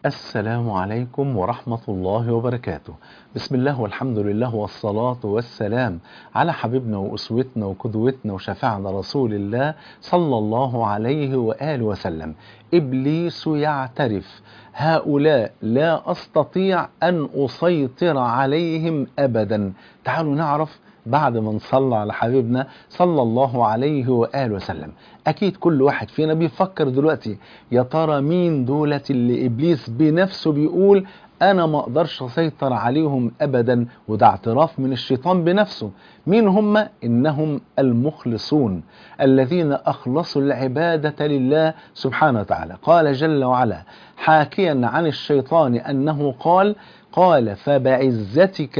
السلام عليكم ورحمة الله وبركاته. بسم الله والحمد لله والصلاة والسلام على حبيبنا وأسوتنا وقدوتنا وشفيعنا رسول الله صلى الله عليه وآله وسلم. إبليس يعترف: هؤلاء لا أستطيع أن أسيطر عليهم أبدا. تعالوا نعرف بعد ما نصلى على حبيبنا صلى الله عليه وآله وسلم. أكيد كل واحد فينا بيفكر دلوقتي: يا ترى مين دولة اللي إبليس بنفسه بيقول أنا ما أقدرش أسيطر عليهم أبدا؟ وده اعتراف من الشيطان بنفسه. مين هم؟ إنهم المخلصون الذين أخلصوا العبادة لله سبحانه وتعالى. قال جل وعلا حاكيا عن الشيطان أنه قال فبعزتك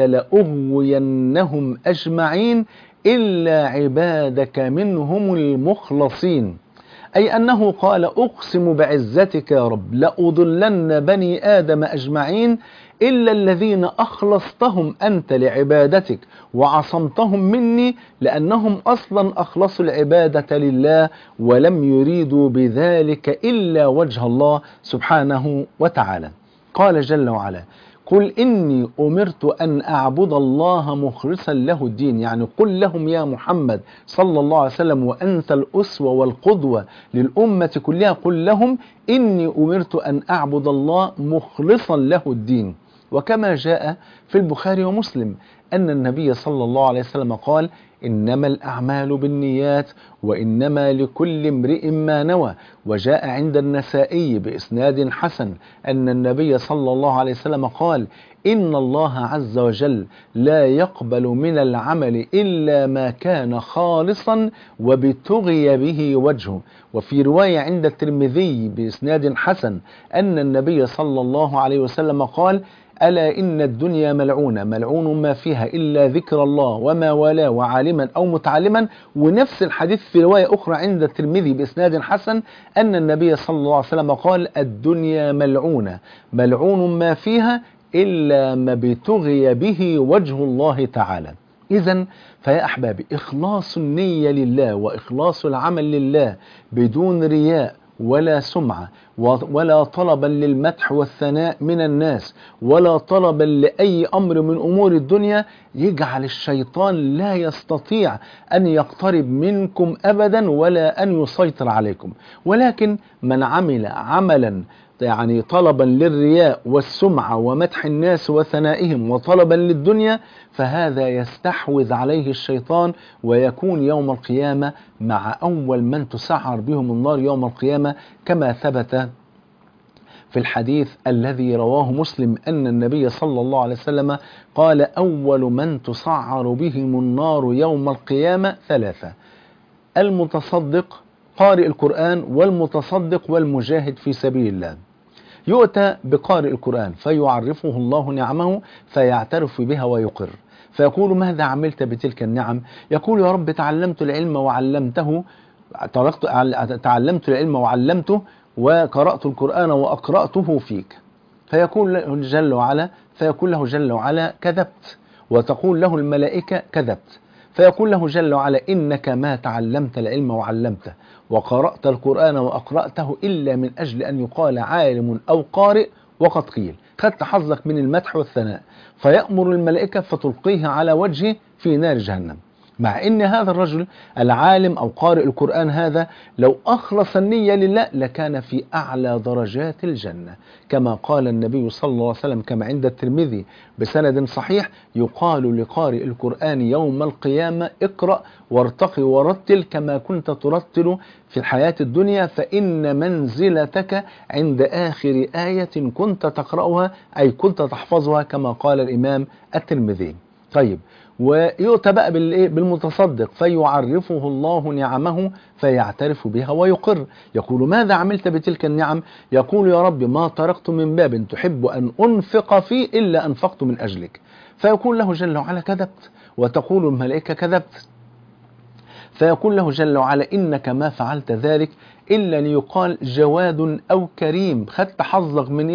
لأغوينهم أجمعين إلا عبادك منهم المخلصين. أي أنه قال أقسم بعزتك يا رب لأضلن بني آدم أجمعين إلا الذين أخلصتهم أنت لعبادتك وعصمتهم مني، لأنهم أصلا أخلصوا العبادة لله ولم يريدوا بذلك إلا وجه الله سبحانه وتعالى. قال جل وعلا قل إني أمرت أن أعبد الله مخلصا له الدين. يعني قل لهم يا محمد صلى الله عليه وسلم، وأنت الأسوة والقدوة للأمة كلها، قل لهم إني أمرت أن أعبد الله مخلصا له الدين. وكما جاء في البخاري ومسلم أن النبي صلى الله عليه وسلم قال إنما الأعمال بالنيات وإنما لكل امرئ ما نوى. وجاء عند النسائي بإسناد حسن أن النبي صلى الله عليه وسلم قال إن الله عز وجل لا يقبل من العمل إلا ما كان خالصا وابتغي به وجهه. وفي رواية عند الترمذي بإسناد حسن أن النبي صلى الله عليه وسلم قال ألا إن الدنيا ملعونة ملعون ما فيها إلا ذكر الله وما والاه وعالما أو متعلما. ونفس الحديث في رواية أخرى عند الترمذي بإسناد حسن أن النبي صلى الله عليه وسلم قال الدنيا ملعونة ملعون ما فيها إلا ما ابتغي به وجه الله تعالى. إذن فيا أحبابي، إخلاص النية لله وإخلاص العمل لله بدون رياء ولا سمعة ولا طلبا للمدح والثناء من الناس ولا طلبا لأي أمر من أمور الدنيا يجعل الشيطان لا يستطيع أن يقترب منكم أبدا ولا أن يسيطر عليكم. ولكن من عمل عملا يعني طلبا للرياء والسمعة ومدح الناس وثنائهم وطلبا للدنيا، فهذا يستحوذ عليه الشيطان ويكون يوم القيامة مع أول من تسعر بهم النار يوم القيامة، كما ثبت في الحديث الذي رواه مسلم أن النبي صلى الله عليه وسلم قال أول من تسعر بهم النار يوم القيامة ثلاثة: المتصدق قارئ القرآن والمتصدق والمجاهد في سبيل الله. يؤتى بقارئ القرآن فيعرفه الله نعمه فيعترف بها ويقر، فيقول ماذا عملت بتلك النعم؟ يقول يا رب تعلمت العلم وعلمته، تعلمت العلم وعلمته وقرأت القرآن وأقرأته فيك. فيقول له جل وعلا كذبت. وتقول له الملائكة كذبت. فيقول له جل وعلا إنك ما تعلمت العلم وعلمته وقرأت القرآن وأقرأته إلا من أجل أن يقال عالم أو قارئ وقد قيل، خدت حظك من المدح والثناء. فيأمر الملائكة فتلقيه على وجهه في نار جهنم. مع ان هذا الرجل العالم او قارئ القرآن هذا لو اخلص النية لله لكان في اعلى درجات الجنة، كما قال النبي صلى الله عليه وسلم كما عند الترمذي بسند صحيح يقال لقارئ القرآن يوم القيامة اقرأ وارتقي ورتل كما كنت ترتل في الحياة الدنيا، فإن منزلتك عند آخر آية كنت تقرأها أي كنت تحفظها، كما قال الإمام الترمذي. طيب، ويؤتى بقى بالمتصدق فيعرفه الله نعمه فيعترف بها ويقر. يقول ماذا عملت بتلك النعم؟ يقول يا رب ما تركت من باب تحب أن أنفق فيه إلا أنفقت من أجلك. فيقول له جل وعلا كذبت. وتقول الملائكة كذبت. فيقول له جل وعلا إنك ما فعلت ذلك إلا ليقال جواد أو كريم، خدت حظك من إيه؟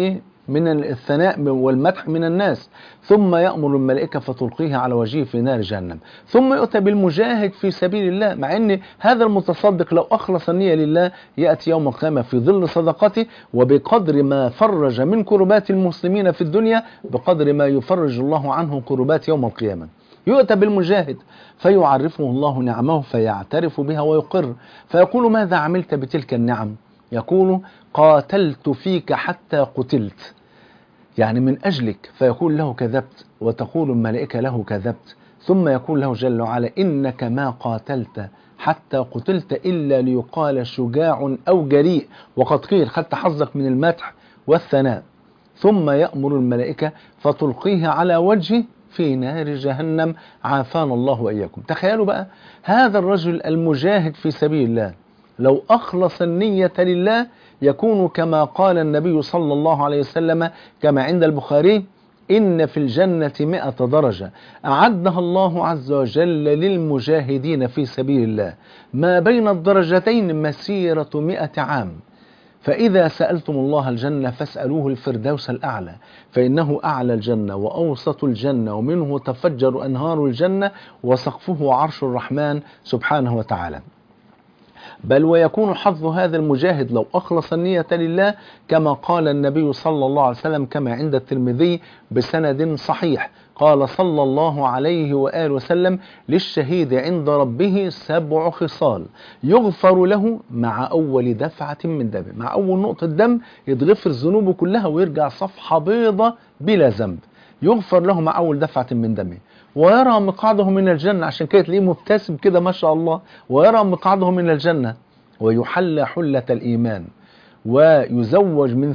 من الثناء والمدح من الناس. ثم يأمر الملائكة فتلقيه على وجهه في نار جهنم. ثم يؤتى بالمجاهد في سبيل الله، مع أن هذا المتصدق لو أخلص النية لله يأتي يوم القيامة في ظل صدقته، وبقدر ما فرج من كربات المسلمين في الدنيا بقدر ما يفرج الله عنه كربات يوم القيامة. يؤتى بالمجاهد فيعرفه الله نعمه فيعترف بها ويقر، فيقول ماذا عملت بتلك النعم؟ يقول قاتلت فيك حتى قتلت، يعني من أجلك، فيقول له كذبت، وتقول الملائكة له كذبت. ثم يقول له جل وعلا إنك ما قاتلت حتى قتلت إلا ليقال شجاع أو جريء، وقد قيل خدت حظك من المدح والثناء. ثم يأمر الملائكة فتلقيه على وجهه في نار جهنم، عافانا الله وإياكم. تخيلوا بقى هذا الرجل المجاهد في سبيل الله لو أخلص النية لله يكون كما قال النبي صلى الله عليه وسلم كما عند البخاري إن في الجنة 100 درجة أعدها الله عز وجل للمجاهدين في سبيل الله، ما بين الدرجتين مسيرة 100 عام. فإذا سألتم الله الجنة فاسألوه الفردوس الأعلى، فإنه أعلى الجنة وأوسط الجنة ومنه تفجر أنهار الجنة وسقفه عرش الرحمن سبحانه وتعالى. بل ويكون حظ هذا المجاهد لو أخلص النية لله كما قال النبي صلى الله عليه وسلم كما عند الترمذي بسند صحيح، قال صلى الله عليه وآله وسلم للشهيد عند ربه 7 خصال يغفر له مع أول دفعة من دم، مع أول نقطة دم يتغفر ذنوبه كلها ويرجع صفحة بيضة بلا ذنب، يغفر له مع أول دفعة من دمه، ويرى مقعده من الجنة، عشان كده تلاقيه مبتسم كده ما شاء الله، ويرى مقعده من الجنة، ويحلى حلة الإيمان، ويزوج من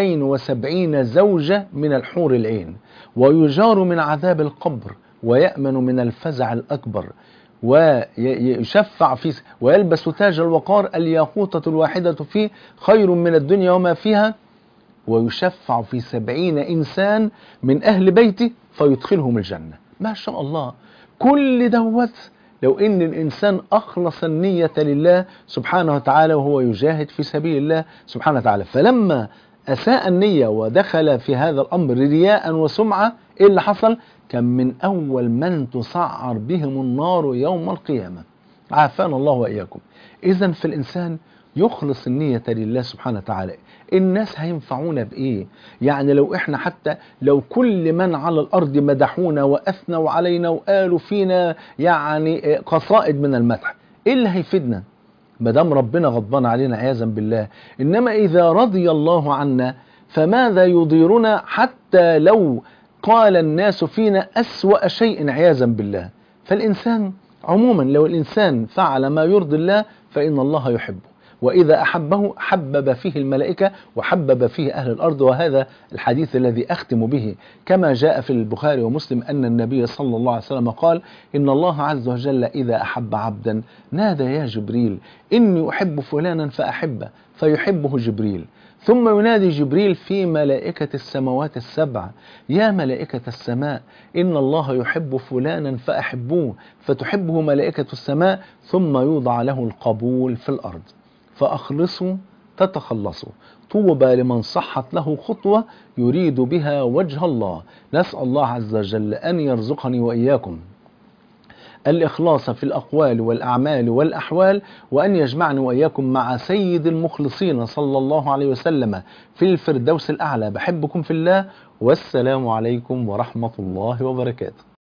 72 زوجة من الحور العين، ويجار من عذاب القبر، ويأمن من الفزع الأكبر، ويشفع فيه، ويلبس تاج الوقار الياقوتة الواحدة فيه خير من الدنيا وما فيها، ويشفع في 70 إنسان من أهل بيته فيدخلهم الجنة. ما شاء الله. كل دوت لو إن الإنسان أخلص النية لله سبحانه وتعالى وهو يجاهد في سبيل الله سبحانه وتعالى. فلما أساء النية ودخل في هذا الأمر رياء وسمعة، إيه اللي حصل؟ كان من أول من تسعر بهم النار يوم القيامة، عافانا الله وإياكم. إذن في الإنسان يخلص النية لله سبحانه وتعالى. الناس هينفعونا بإيه؟ يعني لو إحنا حتى لو كل من على الأرض مدحونا وأثنوا علينا وقالوا فينا يعني قصائد من المدح، إيه اللي هيفيدنا؟ مدام ربنا غضبان علينا عياذا بالله. إنما إذا رضي الله عنا فماذا يضيرنا حتى لو قال الناس فينا أسوأ شيء عياذا بالله؟ فالإنسان عموما لو الإنسان فعل ما يرضي الله فإن الله يحبه، وإذا أحبه حبب فيه الملائكة وحبب فيه أهل الأرض. وهذا الحديث الذي أختم به كما جاء في البخاري ومسلم أن النبي صلى الله عليه وسلم قال إن الله عز وجل إذا أحب عبدا نادى يا جبريل إني أحب فلانا فأحبه، فيحبه جبريل. ثم ينادي جبريل في ملائكة السماوات السبع يا ملائكة السماء إن الله يحب فلانا فأحبوه، فتحبه ملائكة السماء، ثم يوضع له القبول في الأرض. فأخلصوا تتخلصوا، طوبى لمن صحت له خطوة يريد بها وجه الله. نسأل الله عز وجل أن يرزقني وإياكم الإخلاص في الأقوال والأعمال والأحوال، وأن يجمعني وإياكم مع سيد المخلصين صلى الله عليه وسلم في الفردوس الأعلى. بحبكم في الله، والسلام عليكم ورحمة الله وبركاته.